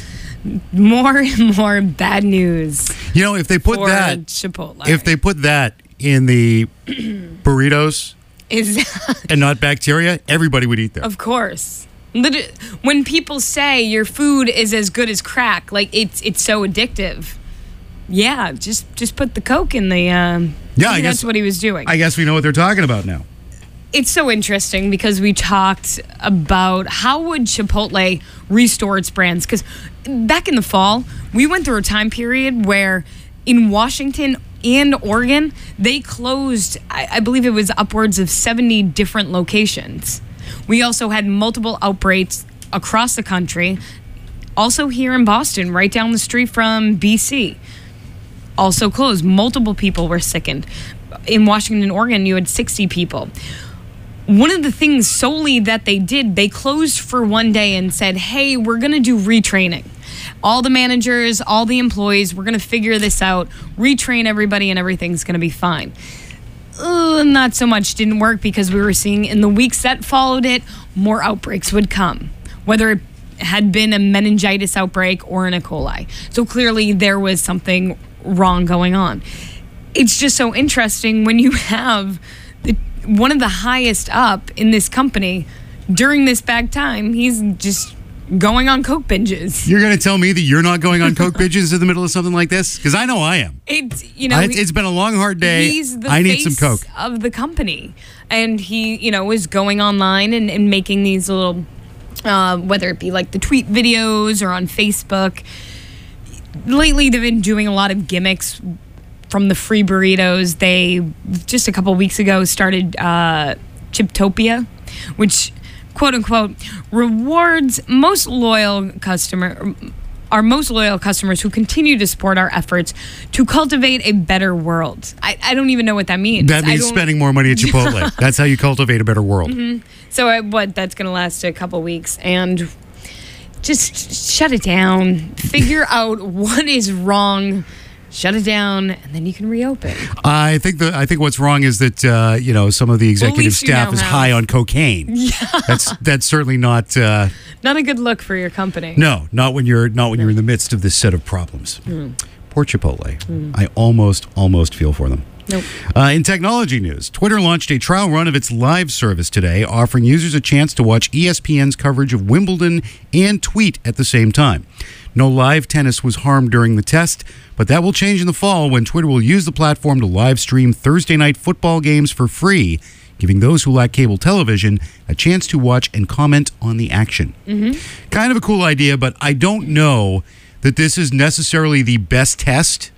More and more bad news. If they put that Chipotle. If they put that in the burritos and not bacteria, everybody would eat them. Of course. When people say your food is as good as crack, like it's so addictive. Yeah, just put the Coke in the. I guess that's what he was doing. I guess we know what they're talking about now. It's so interesting because we talked about how would Chipotle restore its brands, because back in the fall we went through a time period where in Washington and Oregon they closed. I believe it was upwards of 70 different locations. We also had multiple outbreaks across the country. Also here in Boston, right down the street from BC. Also closed. Multiple people were sickened. in Washington, Oregon, you had 60 people. One of the things solely that they did, they closed for one day and said, hey, we're going to do retraining. All the managers, all the employees, we're going to figure this out, retrain everybody, and everything's going to be fine. Not so much didn't work, because we were seeing in the weeks that followed it, more outbreaks would come, whether it had been a meningitis outbreak or an E. coli. So clearly there was something wrong going on. It's just so interesting when you have one of the highest up in this company during this bad time. He's just going on Coke binges. You're going to tell me that you're not going on Coke binges in the middle of something like this? Because I know I am. It's been a long, hard day. He's the I need face some Coke of the company, and he, is going online and making these little, whether it be like the tweet videos or on Facebook. Lately, they've been doing a lot of gimmicks. From the free burritos, they just a couple weeks ago started Chiptopia, which, quote unquote, rewards our most loyal customers who continue to support our efforts to cultivate a better world. I don't even know what that means. That means spending more money at Chipotle. That's how you cultivate a better world. Mm-hmm. So that's going to last a couple weeks, and just shut it down. Figure out what is wrong. Shut it down, and then you can reopen. I think what's wrong is that some of the executive staff is high on cocaine. Yeah, that's certainly not a good look for your company. No, not when you're in the midst of this set of problems. Poor Chipotle. I almost feel for them. Nope. In technology news, Twitter launched a trial run of its live service today, offering users a chance to watch ESPN's coverage of Wimbledon and tweet at the same time. No live tennis was harmed during the test, but that will change in the fall when Twitter will use the platform to live stream Thursday night football games for free, giving those who lack cable television a chance to watch and comment on the action. Kind of a cool idea, but I don't know that this is necessarily the best test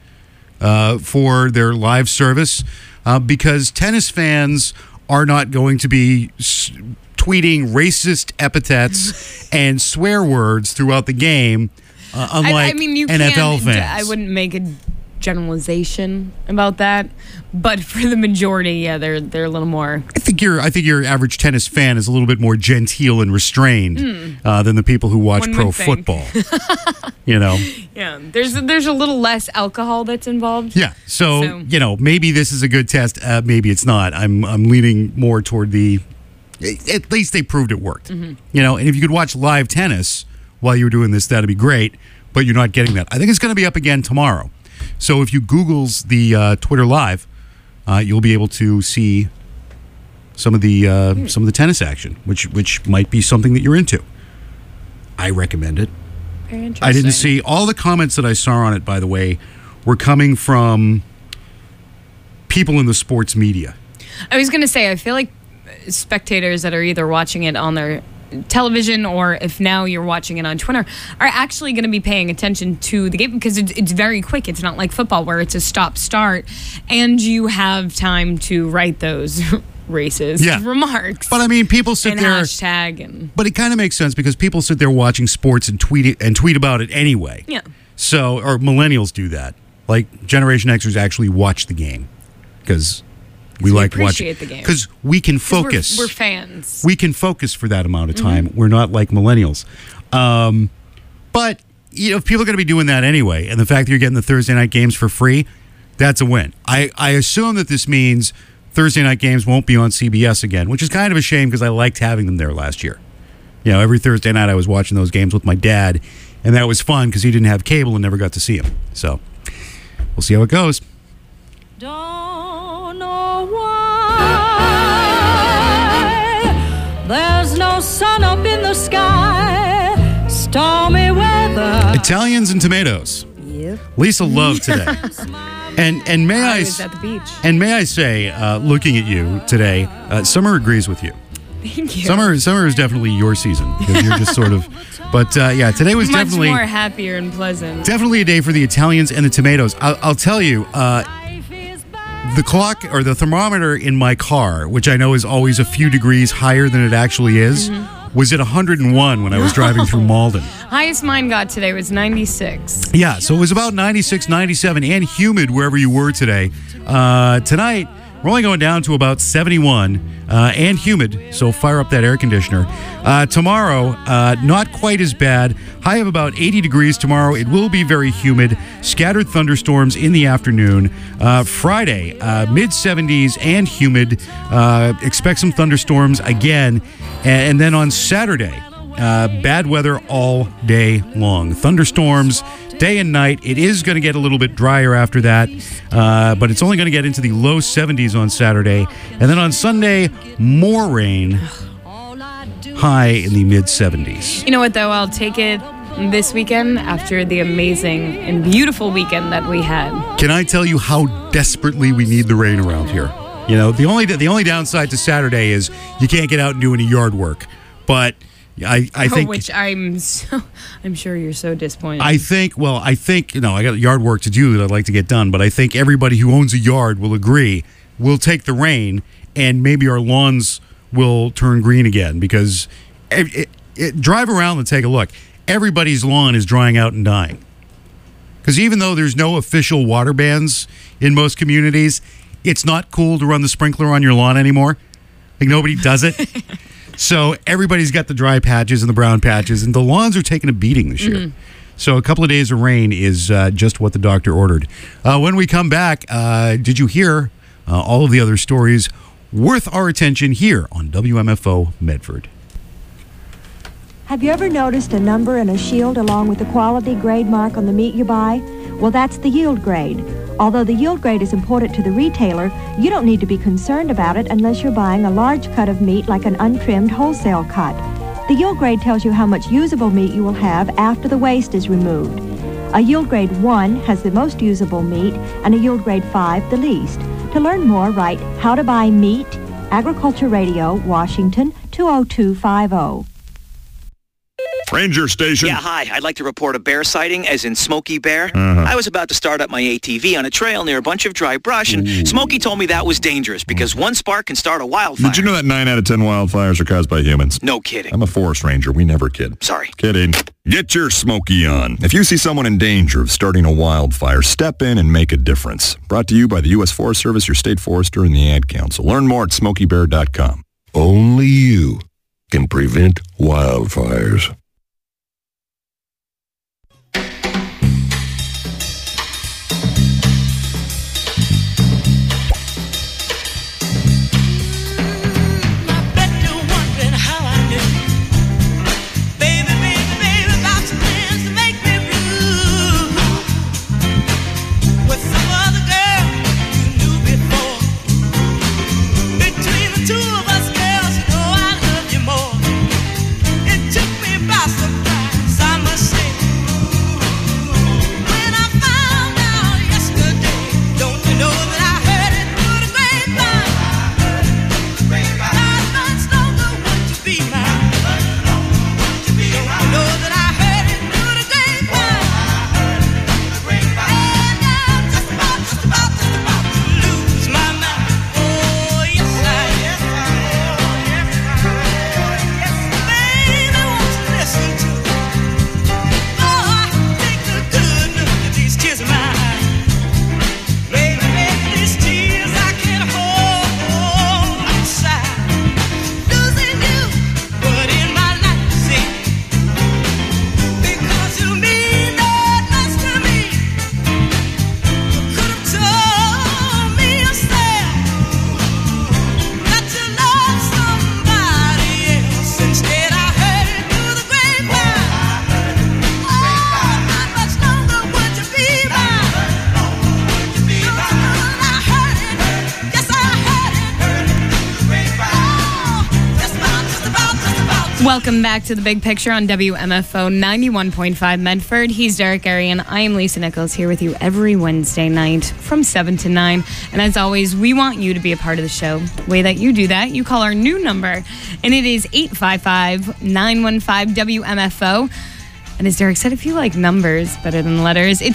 for their live service, because tennis fans are not going to be tweeting racist epithets and swear words throughout the game, unlike NFL fans. I wouldn't make a generalization about that, but for the majority, yeah, they're a little more. I think your average tennis fan is a little bit more genteel and restrained than the people who watch pro football. Yeah, there's a little less alcohol that's involved. Yeah, so maybe this is a good test. Maybe it's not. I'm leaning more toward the. At least they proved it worked. And if you could watch live tennis while you were doing this, that'd be great. But you're not getting that. I think it's going to be up again tomorrow. So if you Google's the Twitter Live, you'll be able to see some of the tennis action, which might be something that you're into. I recommend it. Very interesting. I didn't see all the comments that I saw on it, by the way, were coming from people in the sports media. I was going to say, I feel like spectators that are either watching it on their television, or if now you're watching it on Twitter, are actually going to be paying attention to the game, because it's very quick. It's not like football where it's a stop-start and you have time to write those racist remarks. But I mean, people sit there hashtag and. But it kind of makes sense, because people sit there watching sports and tweet about it anyway. Yeah. So, or millennials do that. Like Generation Xers actually watch the game because. We like watching the game because we can focus. We're fans. We can focus for that amount of time. We're not like millennials. But if people are going to be doing that anyway, and the fact that you're getting the Thursday night games for free, that's a win. I assume that this means Thursday night games won't be on CBS again, which is kind of a shame because I liked having them there last year. Every Thursday night I was watching those games with my dad, and that was fun because he didn't have cable and never got to see him. So we'll see how it goes. Don't know why there's no sun up in the sky, stormy weather. Italians and tomatoes. Yep. Lisa loved today. and may I was at the beach. And may I say, looking at you today, Summer agrees with you. Thank you. Summer is definitely your season, because you're just sort of. But today was much definitely more happier and pleasant. Definitely a day for the Italians and the tomatoes. I'll tell you. The clock or the thermometer in my car, which I know is always a few degrees higher than it actually is, was at 101 when I was driving through Malden. Highest mine got today was 96. Yeah, so it was about 96, 97, and humid wherever you were today. Tonight, We're only going down to about 71 and humid, so fire up that air conditioner. Tomorrow, not quite as bad. High of about 80 degrees tomorrow. It will be very humid. Scattered thunderstorms in the afternoon. Friday, mid-70s and humid. Expect some thunderstorms again. And then on Saturday, bad weather all day long. Thunderstorms day and night. It is going to get a little bit drier after that, but it's only going to get into the low 70s on Saturday. And then on Sunday, more rain, high in the mid-70s. You know what, though? I'll take it this weekend after the amazing and beautiful weekend that we had. Can I tell you how desperately we need the rain around here? You know, the only downside to Saturday is you can't get out and do any yard work. But I think, which I'm sure you're so disappointed. I think, I got yard work to do that I'd like to get done, but I think everybody who owns a yard will agree we'll take the rain and maybe our lawns will turn green again, because drive around and take a look. Everybody's lawn is drying out and dying. Because even though there's no official water bans in most communities, it's not cool to run the sprinkler on your lawn anymore. Like, nobody does it. So everybody's got the dry patches and the brown patches, and the lawns are taking a beating this year. So a couple of days of rain is just what the doctor ordered. When we come back, did you hear all of the other stories worth our attention here on WMFO Medford? Have you ever noticed a number and a shield along with the quality grade mark on the meat you buy? Well, that's the yield grade. Although the yield grade is important to the retailer, you don't need to be concerned about it unless you're buying a large cut of meat like an untrimmed wholesale cut. The yield grade tells you how much usable meat you will have after the waste is removed. A yield grade 1 has the most usable meat and a yield grade 5 the least. To learn more, write How to Buy Meat, Agriculture Radio, Washington, 20250. Ranger Station. Yeah, hi. I'd like to report a bear sighting, as in Smokey Bear. I was about to start up my ATV on a trail near a bunch of dry brush, and Smokey told me that was dangerous because one spark can start a wildfire. Did you know that 9 out of 10 wildfires are caused by humans? No kidding. I'm a forest ranger. We never kid. Sorry. Kidding. Get your Smokey on. If you see someone in danger of starting a wildfire, step in and make a difference. Brought to you by the U.S. Forest Service, your state forester, and the Ad Council. Learn more at smokeybear.com. Only you can prevent wildfires. Welcome back to The Big Picture on WMFO 91.5 Medford. He's Derek Arian. I am Lisa Nichols, here with you every Wednesday night from 7 to 9. And as always, we want you to be a part of the show. The way that you do that, you call our new number, and it is 855-915-WMFO. And as Derek said, if you like numbers better than letters, it's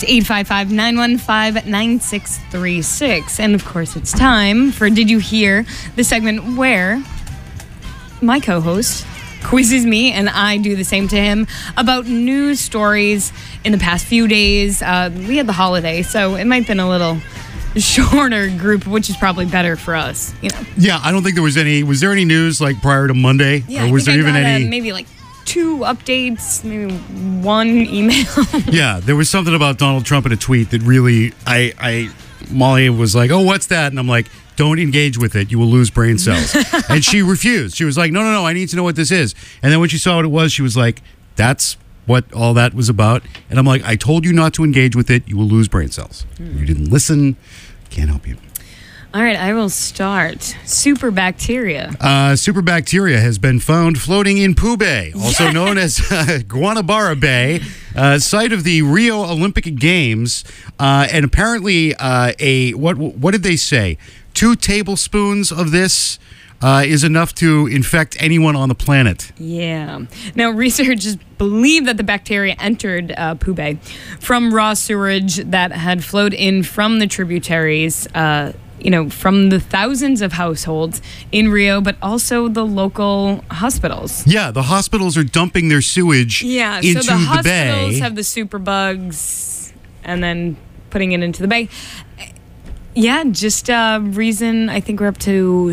855-915-9636. And of course, it's time for Did You Hear? The segment where my co-host quizzes me and I do the same to him about news stories in the past few days. We had the holiday, so it might have been a little shorter group, which is probably better for us. Yeah, I don't think there was any. Was there any news like prior to Monday? Yeah, or was I there think even I got any? maybe like 2 updates, maybe 1 email. Yeah, there was something about Donald Trump in a tweet that really, Molly was like, "Oh, what's that?" And I'm like, "Don't engage with it. You will lose brain cells." And she refused. She was like, "No, I need to know what this is." And then when she saw what it was, she was like, "That's what all that was about." And I'm like, "I told you not to engage with it. You will lose brain cells. You didn't listen. Can't help you." All right, I will start. Superbacteria. Superbacteria has been found floating in Pooh Bay, also known as Guanabara Bay, site of the Rio Olympic Games. And apparently, what did they say? 2 tablespoons of this is enough to infect anyone on the planet. Yeah. Now, researchers believe that the bacteria entered Pooh Bay from raw sewage that had flowed in from the tributaries, from the thousands of households in Rio, but also the local hospitals. Yeah, the hospitals are dumping their sewage into so the hospitals bay. have the superbugs and then putting it into the bay. Yeah, just reason I think we're up to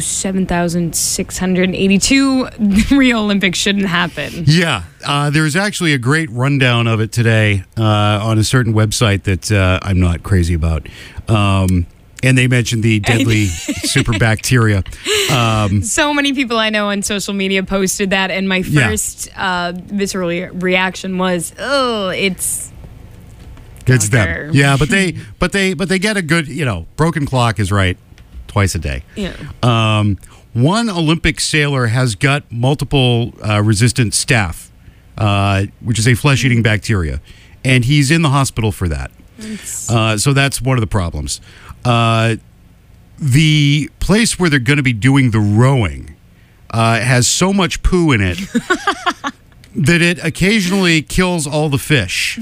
7,682. The Rio Olympics shouldn't happen. Yeah, there's actually a great rundown of it today on a certain website that I'm not crazy about. And they mentioned the deadly superbacteria. So many people I know on social media posted that, and my first visceral reaction was, "Oh, it's them." Yeah, but they get a good, broken clock is right twice a day. Yeah. One Olympic sailor has got multiple resistant staph, which is a flesh-eating bacteria, and he's in the hospital for that. So that's one of the problems. The place where they're going to be doing the rowing has so much poo in it that it occasionally kills all the fish.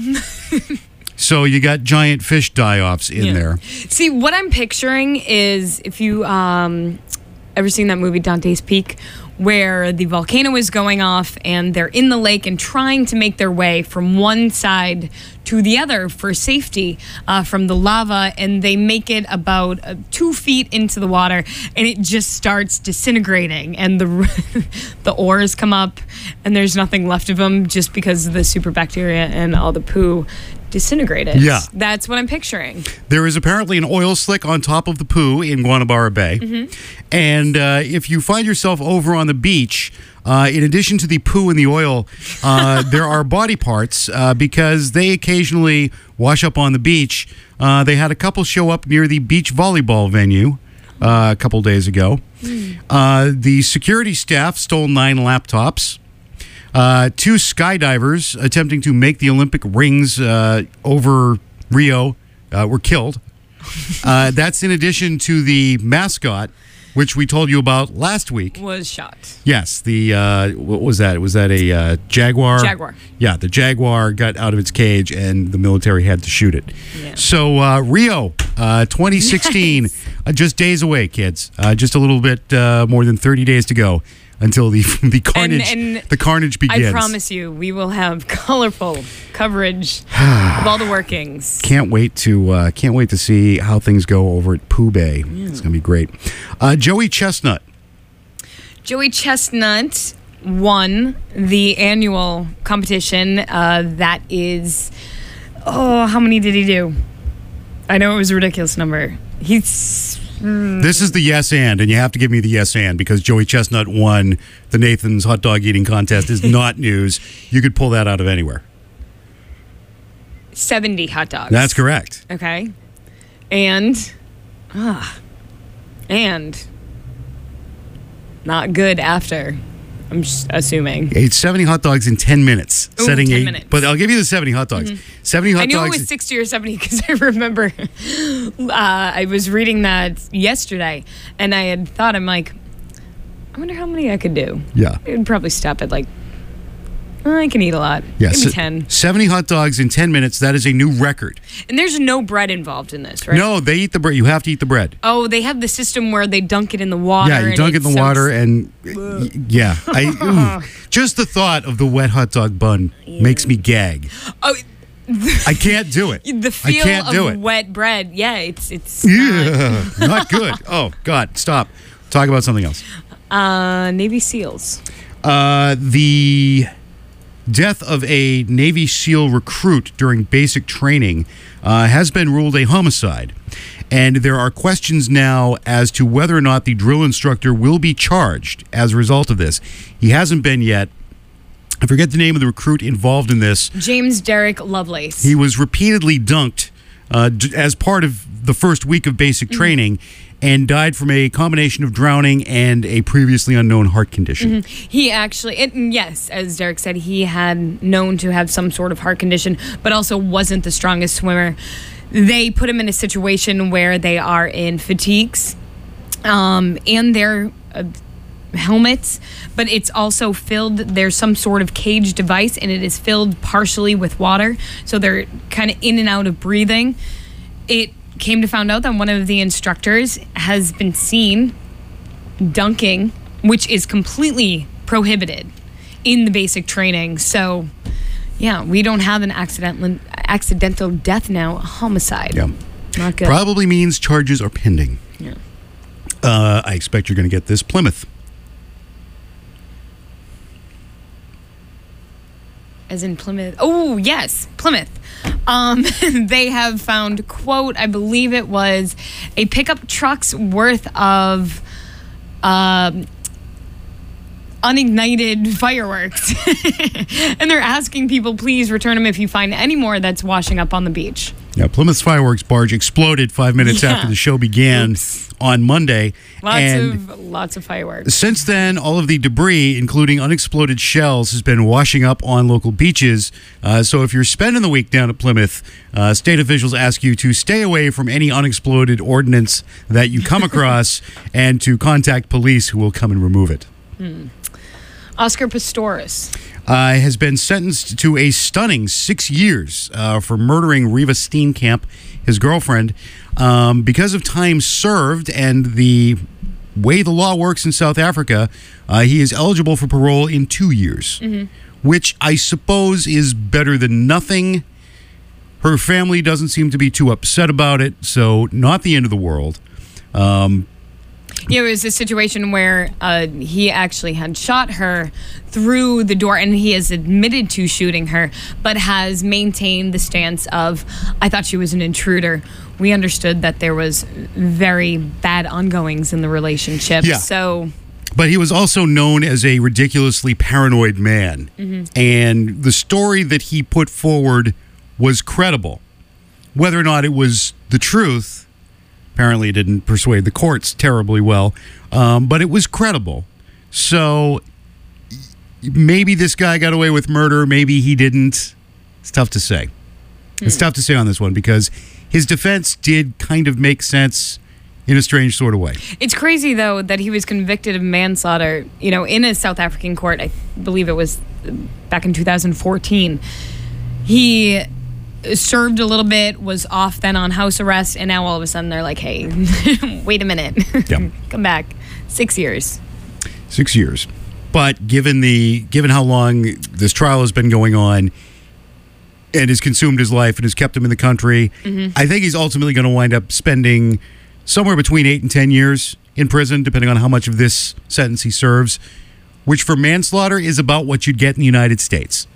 So you got giant fish die-offs in there. See, what I'm picturing is, if you ever seen that movie Dante's Peak, where the volcano is going off and they're in the lake and trying to make their way from one side to the other for safety from the lava, and they make it about 2 feet into the water and it just starts disintegrating, and the oars come up and there's nothing left of them just because of the superbacteria and all the poo disintegrated. Yeah. That's what I'm picturing. There is apparently an oil slick on top of the poo in Guanabara Bay. And if you find yourself over on the beach, in addition to the poo and the oil, there are body parts because they occasionally wash up on the beach. They had a couple show up near the beach volleyball venue a couple days ago. The security staff stole 9 laptops. 2 skydivers attempting to make the Olympic rings over Rio were killed. That's in addition to the mascot, which we told you about last week. Was shot. Yes, the what was that? Was that a Jaguar? Jaguar. Yeah, the Jaguar got out of its cage and the military had to shoot it. Yeah. So Rio 2016, just days away, kids. Just a little bit more than 30 days to go until the carnage the carnage begins. I promise you, we will have colorful coverage of all the workings. Can't wait to see how things go over at Pooh Bay. Yeah. It's gonna be great. Joey Chestnut. Joey Chestnut won the annual competition. That is, how many did he do? I know it was a ridiculous number. This is the yes and you have to give me the yes and, because Joey Chestnut won the Nathan's hot dog eating contest is not news. You could pull that out of anywhere. 70 hot dogs. That's correct. Okay. And not good after, I'm just assuming. Ate 70 hot dogs in 10 minutes. Ooh, 10 minutes. But I'll give you the 70 hot dogs. 70 hot dogs. I knew it was 60 or 70 because I remember I was reading that yesterday, and I had thought, I'm like, I wonder how many I could do. Yeah. It would probably stop at like, I can eat a lot. Yeah, Give me 10. 70 hot dogs in 10 minutes. That is a new record. And there's no bread involved in this, right? No, they eat the bread. You have to eat the bread. Oh, they have the system where they dunk it in the water. Yeah, you dunk it in the water, and yeah. Just the thought of the wet hot dog bun makes me gag. Oh, I can't do it. The I feel can't do of it. wet bread. Yeah, it's Yeah, not good. Oh, God, stop. Talk about something else. Navy SEALs. The death of a Navy SEAL recruit during basic training has been ruled a homicide. And there are questions now as to whether or not the drill instructor will be charged as a result of this. He hasn't been yet. I forget the name of the recruit involved in this. James Derek Lovelace. He was repeatedly dunked as part of the first week of basic training and died from a combination of drowning and a previously unknown heart condition. He actually, yes, as Derek said, he had known to have some sort of heart condition, but also wasn't the strongest swimmer. They put him in a situation where they are in fatigues and their helmets, but it's also filled. There's some sort of cage device, and it is filled partially with water, so they're kind of in and out of breathing. It came to find out that one of the instructors has been seen dunking, which is completely prohibited in the basic training. So, yeah, we don't have an accidental death now, a homicide. Yeah. Not good. Probably means charges are pending. Yeah. I expect you're going to get this. Plymouth. As in Plymouth. Oh, yes, Plymouth. They have found, quote, I believe it was a pickup truck's worth of unignited fireworks. And they're asking people, please return them if you find any more that's washing up on the beach. Yeah, Plymouth's fireworks barge exploded 5 minutes after the show began on Monday. Lots of fireworks. Since then, all of the debris, including unexploded shells, has been washing up on local beaches. So if you're spending the week down at Plymouth, state officials ask you to stay away from any unexploded ordnance that you come across and to contact police who will come and remove it. Oscar Pistorius has been sentenced to a stunning 6 years for murdering Reva Steenkamp, his girlfriend. Because of time served and the way the law works in South Africa, he is eligible for parole in 2 years, which I suppose is better than nothing. Her family doesn't seem to be too upset about it, so not the end of the world. Yeah, it was a situation where he actually had shot her through the door, and he has admitted to shooting her, but has maintained the stance of, I thought she was an intruder. We understood that there was very bad ongoings in the relationship. Yeah. So, but he was also known as a ridiculously paranoid man. And the story that he put forward was credible. Whether or not it was the truth, apparently it didn't persuade the courts terribly well, but it was credible. So maybe this guy got away with murder, maybe he didn't. It's tough to say. It's tough to say on this one because his defense did kind of make sense in a strange sort of way. It's crazy, though, that he was convicted of manslaughter, in a South African court. I believe it was back in 2014. He served a little bit, was off then on house arrest, and now all of a sudden they're like, hey, wait a minute. Come back. 6 years. 6 years. But given how long this trial has been going on and has consumed his life and has kept him in the country, I think he's ultimately going to wind up spending somewhere between 8 and 10 years in prison, depending on how much of this sentence he serves, which for manslaughter is about what you'd get in the United States.